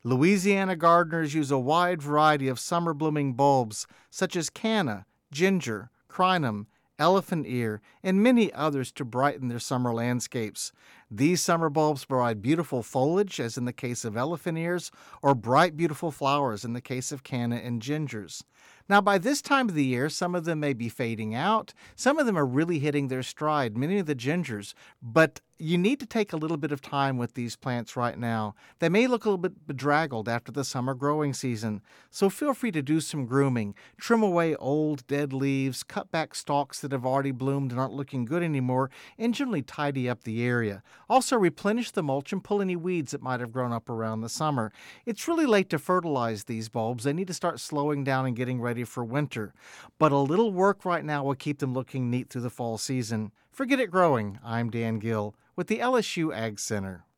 Louisiana gardeners use a wide variety of summer blooming bulbs such as canna, ginger, crinum, elephant ear, and many others to brighten their summer landscapes. These summer bulbs provide beautiful foliage, as in the case of elephant ears, or bright, beautiful flowers in the case of canna and gingers. Now, by this time of the year, some of them may be fading out. Some of them are really hitting their stride, many of the gingers, but you need to take a little bit of time with these plants right now. They may look a little bit bedraggled after the summer growing season, so feel free to do some grooming. Trim away old, dead leaves, cut back stalks that have already bloomed and aren't looking good anymore, and generally tidy up the area. Also, replenish the mulch and pull any weeds that might have grown up around the summer. It's really late to fertilize these bulbs. They need to start slowing down and getting ready for winter. But a little work right now will keep them looking neat through the fall season. For Get It Growing, I'm Dan Gill with the LSU Ag Center.